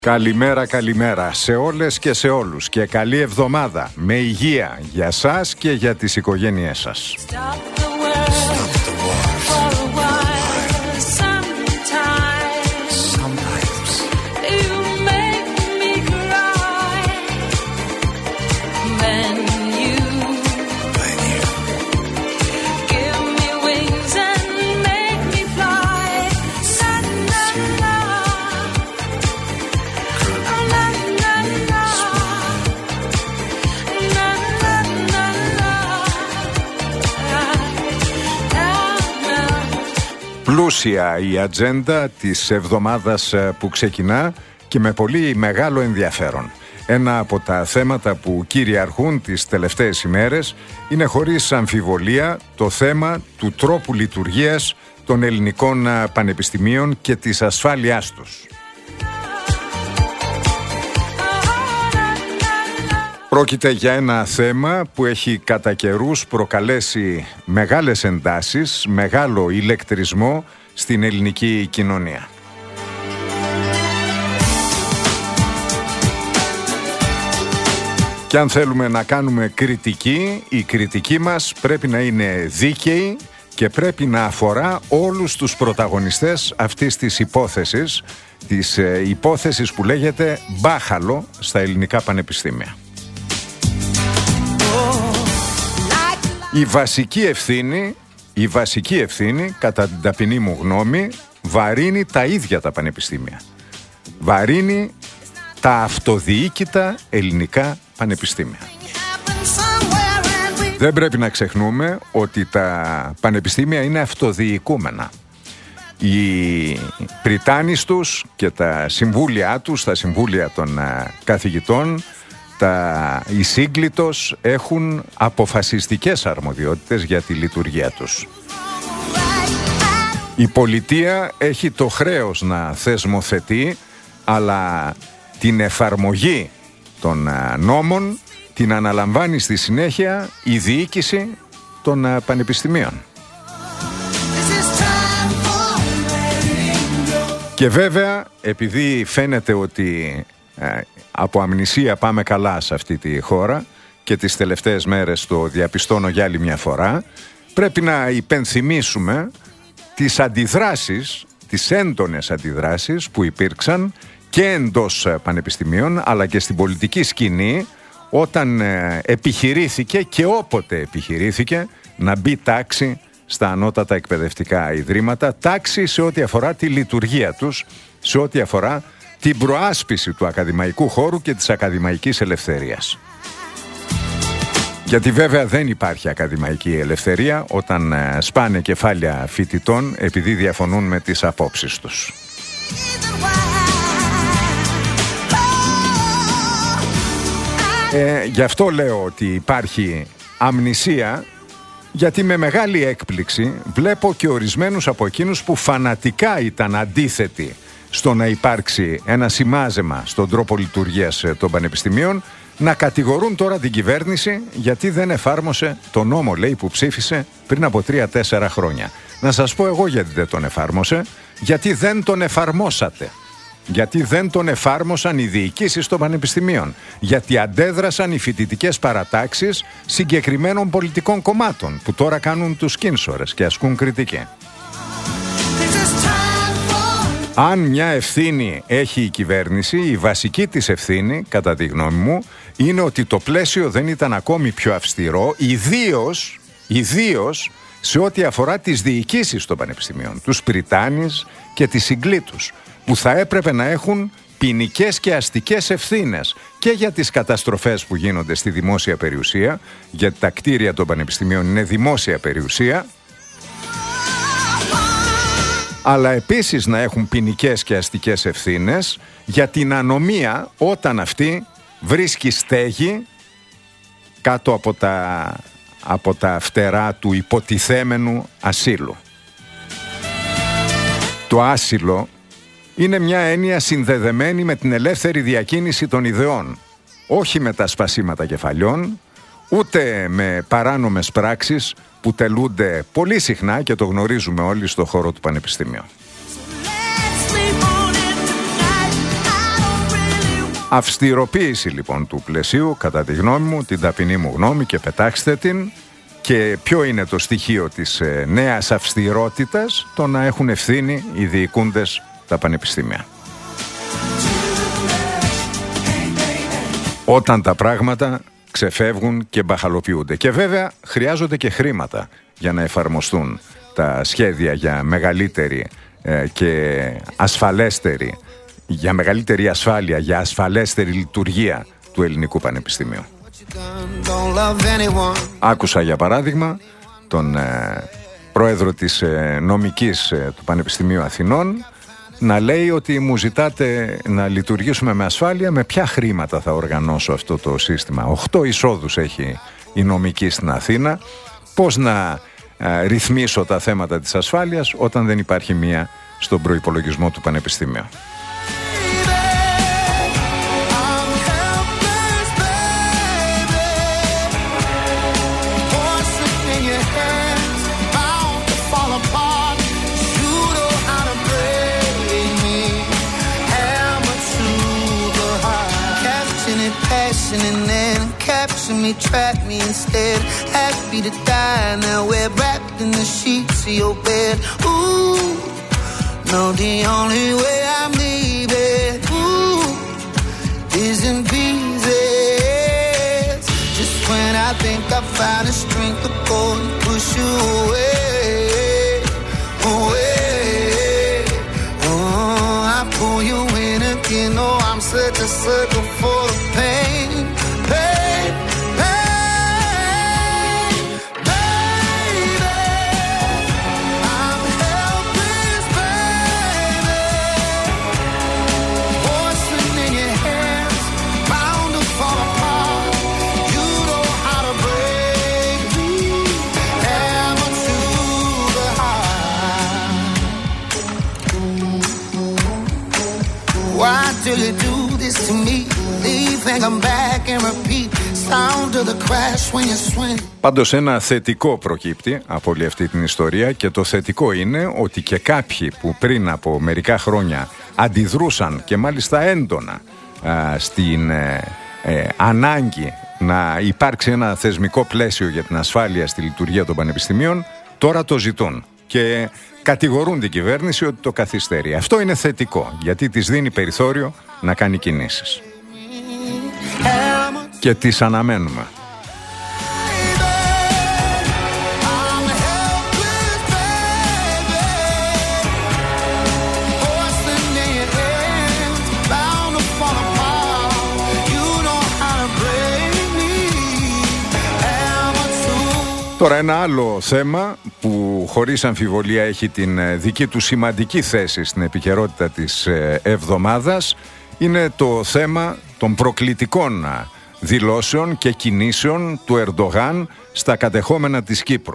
Καλημέρα, καλημέρα σε όλες και σε όλους και καλή εβδομάδα με υγεία για σας και για τις οικογένειές σας. Πλούσια η ατζέντα της εβδομάδας που ξεκινά και με πολύ μεγάλο ενδιαφέρον. Ένα από τα θέματα που κυριαρχούν τις τελευταίες ημέρες είναι χωρίς αμφιβολία το θέμα του τρόπου λειτουργίας των ελληνικών πανεπιστημίων και της ασφάλειάς τους. Πρόκειται για ένα θέμα που έχει κατά καιρούς προκαλέσει μεγάλες εντάσεις, μεγάλο ηλεκτρισμό στην ελληνική κοινωνία. Και αν θέλουμε να κάνουμε κριτική, η κριτική μας πρέπει να είναι δίκαιη και πρέπει να αφορά όλους τους πρωταγωνιστές αυτής της υπόθεσης που λέγεται μπάχαλο στα ελληνικά πανεπιστήμια. Η βασική ευθύνη, κατά την ταπεινή μου γνώμη, βαρύνει τα ίδια τα πανεπιστήμια. Βαρύνει τα αυτοδιοίκητα ελληνικά πανεπιστήμια. Δεν πρέπει να ξεχνούμε ότι τα πανεπιστήμια είναι αυτοδιοικούμενα. Οι πριτάνεις τους και τα συμβούλια τους, τα συμβούλια των καθηγητών, οι σύγκλιτος έχουν αποφασιστικές αρμοδιότητες για τη λειτουργία τους. Η πολιτεία έχει το χρέος να θεσμοθετεί, αλλά την εφαρμογή των νόμων την αναλαμβάνει στη συνέχεια η διοίκηση των πανεπιστημίων. Και βέβαια, επειδή φαίνεται ότι από αμνησία πάμε καλά σε αυτή τη χώρα και τις τελευταίες μέρες το διαπιστώνω για άλλη μια φορά, πρέπει να υπενθυμίσουμε τις αντιδράσεις, τις έντονες αντιδράσεις που υπήρξαν και εντός πανεπιστημίων αλλά και στην πολιτική σκηνή όταν επιχειρήθηκε και όποτε επιχειρήθηκε να μπει τάξη στα ανώτατα εκπαιδευτικά ιδρύματα, τάξη σε ό,τι αφορά τη λειτουργία τους, σε ό,τι αφορά την προάσπιση του ακαδημαϊκού χώρου και της ακαδημαϊκής ελευθερίας. Γιατί βέβαια δεν υπάρχει ακαδημαϊκή ελευθερία όταν σπάνε κεφάλια φοιτητών επειδή διαφωνούν με τις απόψεις τους. Γι' αυτό λέω ότι υπάρχει αμνησία, γιατί με μεγάλη έκπληξη βλέπω και ορισμένους από εκείνους που φανατικά ήταν αντίθετοι στο να υπάρξει ένα σημάζεμα στον τρόπο λειτουργίας των πανεπιστημίων να κατηγορούν τώρα την κυβέρνηση γιατί δεν εφάρμοσε τον νόμο, λέει, που ψήφισε πριν από 3-4 χρόνια. Να σας πω εγώ γιατί δεν τον εφάρμοσε, γιατί δεν τον εφαρμόσατε. Γιατί δεν τον εφάρμοσαν οι διοικήσεις των πανεπιστημίων. Γιατί αντέδρασαν οι φοιτητικές παρατάξεις συγκεκριμένων πολιτικών κομμάτων που τώρα κάνουν τους κίνσορες και ασκούν κριτική. Αν μια ευθύνη έχει η κυβέρνηση, η βασική της ευθύνη, κατά τη γνώμη μου, είναι ότι το πλαίσιο δεν ήταν ακόμη πιο αυστηρό, ιδίως σε ό,τι αφορά τις διοικήσεις των πανεπιστημίων, τους πριτάνεις και τις συγκλήτους, που θα έπρεπε να έχουν ποινικές και αστικές ευθύνες και για τις καταστροφές που γίνονται στη δημόσια περιουσία, γιατί τα κτίρια των πανεπιστημίων είναι δημόσια περιουσία, αλλά επίσης να έχουν ποινικές και αστικές ευθύνες για την ανομία όταν αυτή βρίσκει στέγη κάτω από τα φτερά του υποτιθέμενου ασύλου. Το άσυλο είναι μια έννοια συνδεδεμένη με την ελεύθερη διακίνηση των ιδεών, όχι με τα σπασίματα κεφαλιών, ούτε με παράνομες πράξεις που τελούνται πολύ συχνά και το γνωρίζουμε όλοι στο χώρο του πανεπιστημίου. Αυστηροποίηση λοιπόν του πλαισίου, κατά τη γνώμη μου, την ταπεινή μου γνώμη, και πετάξτε την. Και ποιο είναι το στοιχείο της νέας αυστηρότητας? Το να έχουν ευθύνη οι διοικούντες τα πανεπιστήμια. Όταν τα πράγματα ξεφεύγουν και μπαχαλοποιούνται. Και βέβαια χρειάζονται και χρήματα για να εφαρμοστούν τα σχέδια για μεγαλύτερη και ασφαλέστερη, για μεγαλύτερη ασφάλεια, για ασφαλέστερη λειτουργία του ελληνικού πανεπιστημίου. Άκουσα για παράδειγμα τον πρόεδρο της νομικής του Πανεπιστημίου Αθηνών να λέει ότι μου ζητάτε να λειτουργήσουμε με ασφάλεια, με ποια χρήματα θα οργανώσω αυτό το σύστημα? 8 εισόδους έχει η νομική στην Αθήνα. Πώς να ρυθμίσω τα θέματα της ασφάλειας όταν δεν υπάρχει μία στον προϋπολογισμό του Πανεπιστημίου? And then capture me, trap me instead. Happy to die now, we're wrapped in the sheets of your bed. Ooh, no, the only way I'm leaving, ooh, is in pieces. Just when I think I found a strength to go and push you away, away. Oh, I pull you in again. Oh, I'm such a sucker for the pain. Why do you do this to me? Leave and come back and repeat. Sound of the crash when you swing. Πάντως ένα θετικό προκύπτει από όλη αυτή την ιστορία, και το θετικό είναι ότι και κάποιοι που πριν από μερικά χρόνια αντιδρούσαν και μάλιστα έντονα στην ανάγκη να υπάρξει ένα θεσμικό πλαίσιο για την ασφάλεια στη λειτουργία των πανεπιστημίων, τώρα το ζητούν και κατηγορούν την κυβέρνηση ότι το καθυστερεί. Αυτό είναι θετικό, γιατί της δίνει περιθώριο να κάνει κινήσεις. Και τις αναμένουμε. Τώρα ένα άλλο θέμα που χωρίς αμφιβολία έχει την δική του σημαντική θέση στην επικαιρότητα της εβδομάδας είναι το θέμα των προκλητικών δηλώσεων και κινήσεων του Ερντογάν στα κατεχόμενα της Κύπρου.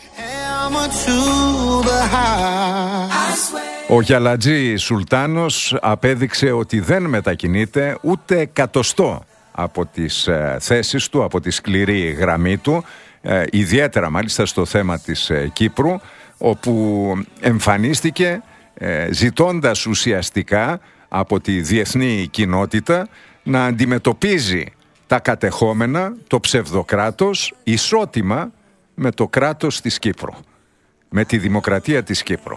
Ο Γιαλατζή Σουλτάνος απέδειξε ότι δεν μετακινείται ούτε εκατοστό από τις θέσεις του, από τη σκληρή γραμμή του, ιδιαίτερα μάλιστα στο θέμα της Κύπρου, όπου εμφανίστηκε ζητώντας ουσιαστικά από τη διεθνή κοινότητα να αντιμετωπίζει τα κατεχόμενα, το ψευδοκράτος, ισότιμα με το κράτος της Κύπρου, με τη δημοκρατία της Κύπρου.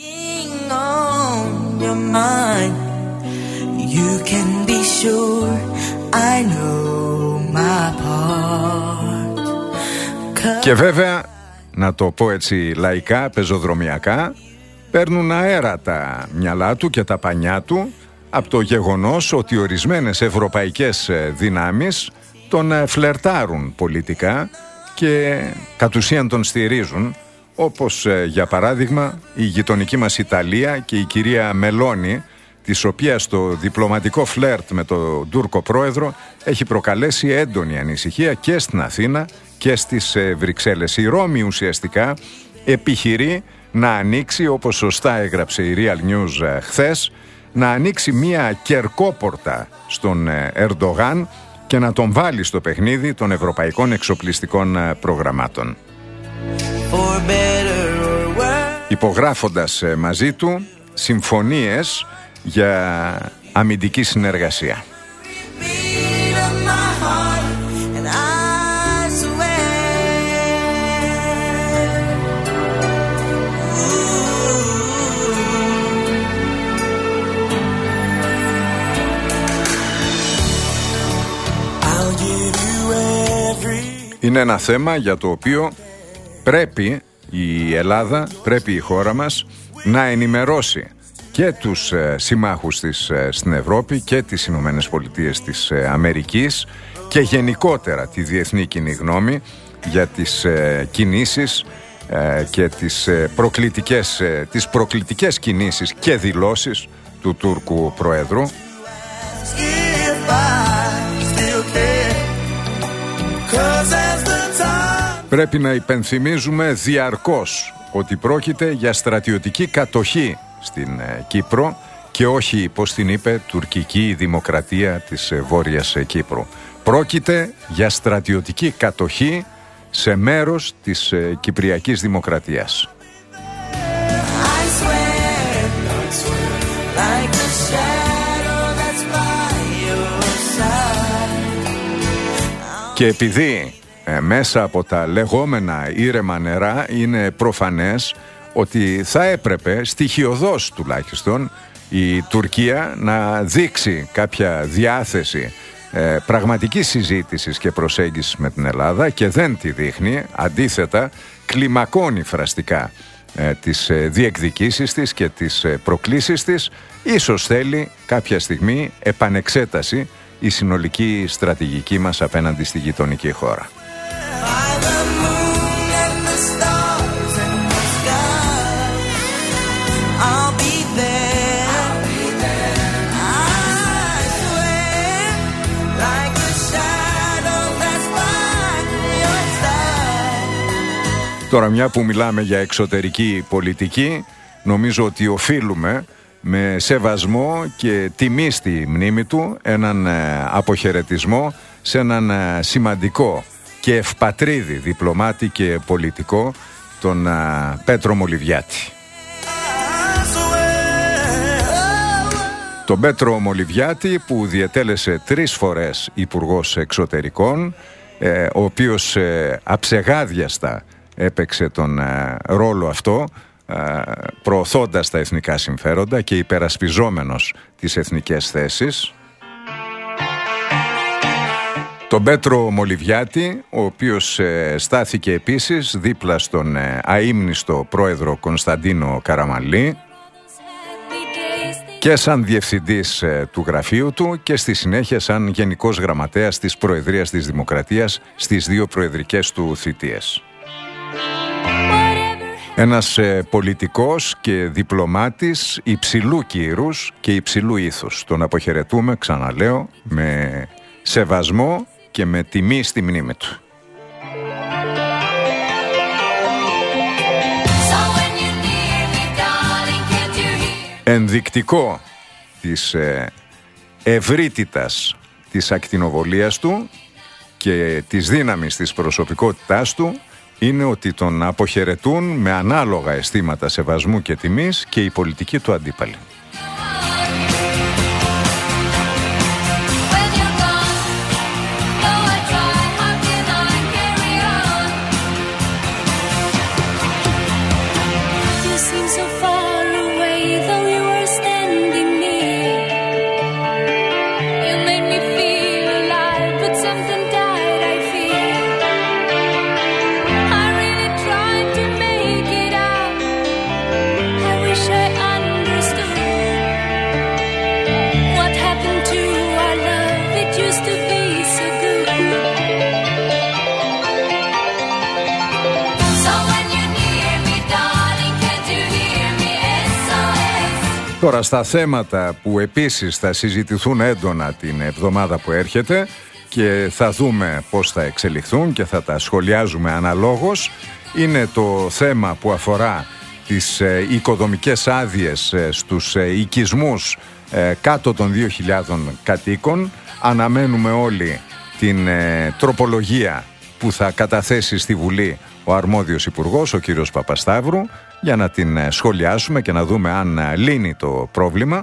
Και βέβαια, να το πω έτσι λαϊκά, πεζοδρομιακά, παίρνουν αέρα τα μυαλά του και τα πανιά του από το γεγονός ότι ορισμένες ευρωπαϊκές δυνάμεις τον φλερτάρουν πολιτικά και κατ' ουσίαν τον στηρίζουν, όπως για παράδειγμα η γειτονική μας Ιταλία και η κυρία Μελόνι, της οποίας το διπλωματικό φλερτ με τον Τούρκο πρόεδρο έχει προκαλέσει έντονη ανησυχία και στην Αθήνα και στις Βρυξέλλες. Η Ρώμη ουσιαστικά επιχειρεί να ανοίξει, όπως σωστά έγραψε η Real News χθες, να ανοίξει μια κερκόπορτα στον Ερντογάν και να τον βάλει στο παιχνίδι των ευρωπαϊκών εξοπλιστικών προγραμμάτων, υπογράφοντας μαζί του συμφωνίες για αμυντική συνεργασία. Είναι ένα θέμα για το οποίο πρέπει η Ελλάδα, πρέπει η χώρα μας να ενημερώσει και τους συμμάχους της στην Ευρώπη και τις Ηνωμένες Πολιτείες της Αμερικής και γενικότερα τη διεθνή κοινή γνώμη για τις κινήσεις και τις προκλητικές κινήσεις και δηλώσεις του Τούρκου Προέδρου. Πρέπει να υπενθυμίζουμε διαρκώς ότι πρόκειται για στρατιωτική κατοχή στην Κύπρο και όχι, πώς την είπε, τουρκική δημοκρατία της Βόρειας Κύπρου. Πρόκειται για στρατιωτική κατοχή σε μέρος της Κυπριακής Δημοκρατίας. Και επειδή μέσα από τα λεγόμενα ήρεμα νερά είναι προφανές ότι θα έπρεπε στοιχειωδώς τουλάχιστον η Τουρκία να δείξει κάποια διάθεση πραγματικής συζήτησης και προσέγγισης με την Ελλάδα και δεν τη δείχνει, αντίθετα κλιμακώνει φραστικά τις διεκδικήσεις της και τις προκλήσεις της. Ίσως θέλει κάποια στιγμή επανεξέταση η συνολική στρατηγική μας απέναντι στη γειτονική χώρα. Τώρα, μια που μιλάμε για εξωτερική πολιτική, νομίζω ότι οφείλουμε με σεβασμό και τιμή στη μνήμη του έναν αποχαιρετισμό σε έναν σημαντικό και ευπατρίδη διπλωμάτη και πολιτικό, τον Πέτρο Μολιβιάτη. Τον Πέτρο Μολιβιάτη που διετέλεσε 3 φορές υπουργός εξωτερικών, ο οποίος αψεγάδιαστα έπαιξε τον ρόλο αυτό, προωθώντας τα εθνικά συμφέροντα και υπερασπιζόμενος τις εθνικές θέσεις. Τον Πέτρο Μολιβιάτη, ο οποίος στάθηκε επίσης δίπλα στον αείμνηστο πρόεδρο Κωνσταντίνο Καραμανλή και σαν διευθυντής του γραφείου του και στη συνέχεια σαν γενικός γραμματέας της Προεδρίας της Δημοκρατίας στις 2 προεδρικές του θητείες. Ένας πολιτικός και διπλωμάτης υψηλού κύρους και υψηλού ήθους. Τον αποχαιρετούμε, ξαναλέω, με σεβασμό και με τιμή στη μνήμη του. Ενδεικτικό της ευρύτητας της ακτινοβολίας του και της δύναμης της προσωπικότητάς του είναι ότι τον αποχαιρετούν με ανάλογα αισθήματα σεβασμού και τιμής και οι πολιτικοί του αντίπαλοι. Τώρα στα θέματα που επίσης θα συζητηθούν έντονα την εβδομάδα που έρχεται και θα δούμε πώς θα εξελιχθούν και θα τα σχολιάζουμε αναλόγως, είναι το θέμα που αφορά τις οικοδομικές άδειες στους οικισμούς κάτω των 2.000 κατοίκων. Αναμένουμε όλοι την τροπολογία που θα καταθέσει στη Βουλή ο αρμόδιος υπουργός, ο κύριος Παπασταύρου, για να την σχολιάσουμε και να δούμε αν λύνει το πρόβλημα.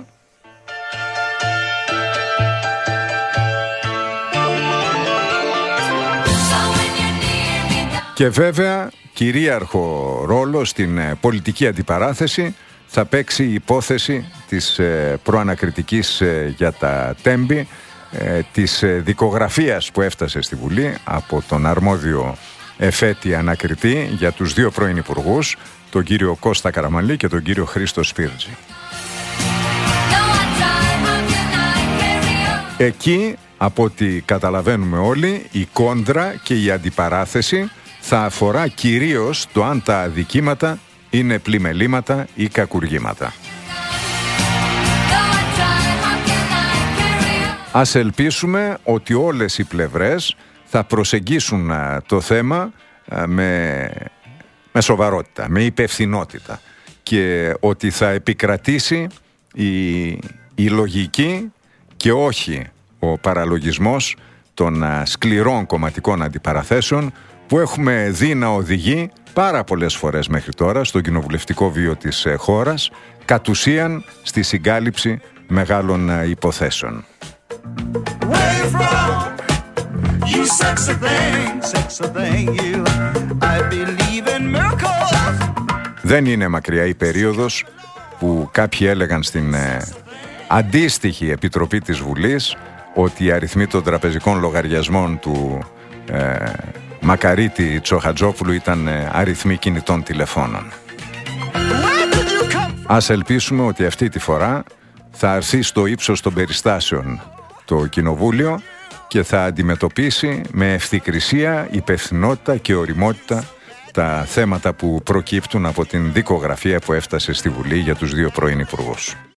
Και βέβαια κυρίαρχο ρόλο στην πολιτική αντιπαράθεση θα παίξει η υπόθεση της προανακριτικής για τα Τέμπη της δικογραφίας που έφτασε στη Βουλή από τον αρμόδιο εφέτη ανακριτή για τους δύο πρώην υπουργούς, τον κύριο Κώστα Καραμανλή και τον κύριο Χρήστο Σπίρτζη. Εκεί, από ό,τι καταλαβαίνουμε όλοι, η κόντρα και η αντιπαράθεση θα αφορά κυρίως το αν τα αδικήματα είναι πλημελήματα ή κακουργήματα. Ας ελπίσουμε ότι όλες οι πλευρές θα προσεγγίσουν το θέμα με σοβαρότητα, με υπευθυνότητα και ότι θα επικρατήσει η λογική και όχι ο παραλογισμός των σκληρών κομματικών αντιπαραθέσεων που έχουμε δει να οδηγεί πάρα πολλές φορές μέχρι τώρα στον κοινοβουλευτικό βίο της χώρας, κατ' ουσίαν στη συγκάλυψη μεγάλων υποθέσεων. Δεν είναι μακριά η περίοδος που κάποιοι έλεγαν στην αντίστοιχη επιτροπή της Βουλής ότι οι αριθμοί των τραπεζικών λογαριασμών του Μακαρίτη Τσοχατζόπουλου ήταν αριθμοί κινητών τηλεφώνων. Ας ελπίσουμε ότι αυτή τη φορά θα αρθεί στο ύψος των περιστάσεων το Κοινοβούλιο και θα αντιμετωπίσει με ευθυκρισία, υπευθυνότητα και ωριμότητα τα θέματα που προκύπτουν από την δικογραφία που έφτασε στη Βουλή για τους δύο πρώην υπουργούς.